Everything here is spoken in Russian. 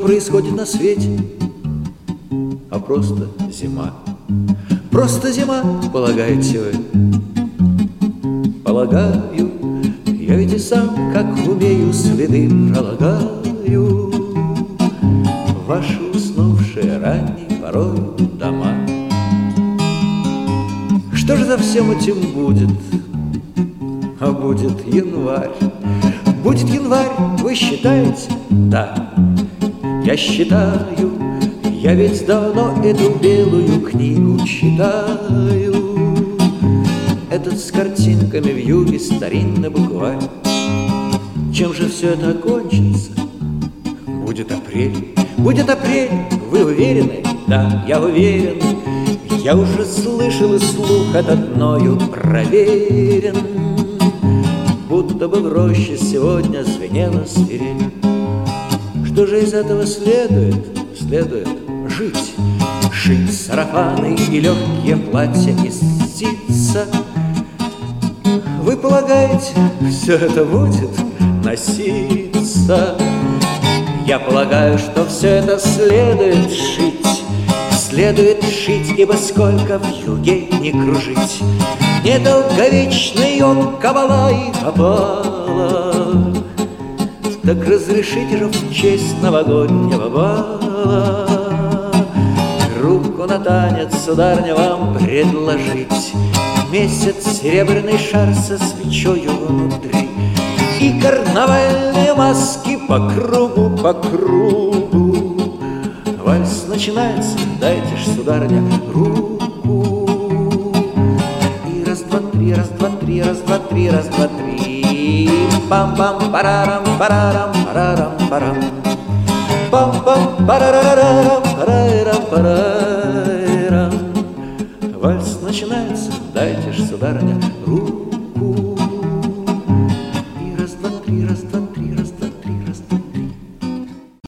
происходит на свете, а просто зима. Просто зима, полагаете вы? Полагаю, я ведь и сам, как умею, следы пролагаю в ваши уснувшие ранней порой дома. Что же за всем этим будет? А будет январь. Будет январь, вы считаете? Да, я считаю. Я ведь давно эту белую книгу читаю. Этот с картинками в юге старинный букварь. Чем же все это окончится? Будет апрель. Будет апрель, вы уверены? Да, я уверен. Я уже слышал, и слух этот мною проверен. Будто бы в роще сегодня звенела свирель. Что же из этого следует? Следует жить. Шить сарафаны и легкие платья из ситца. Вы полагаете, все это будет носиться? Я полагаю, что все это следует шить. Следует шить, ибо сколько в юге не кружить, недолговечный он кабала и кабала. Так разрешите же в честь новогоднего бала руку на танец, сударыня, вам предложить. Месяц, серебряный шар со свечою внутри и карнавальные маски по кругу, по кругу. Вальс начинается, дайте ж, сударыня, руку. И раз, два, три, раз, два, три, раз, два, три, раз, два, три. Пам-пам, парарам, парарам, парарам, парам. Пам-пам, парарарам, парарам, парарам. Вальс начинается, дайте ж, сударыня, руку.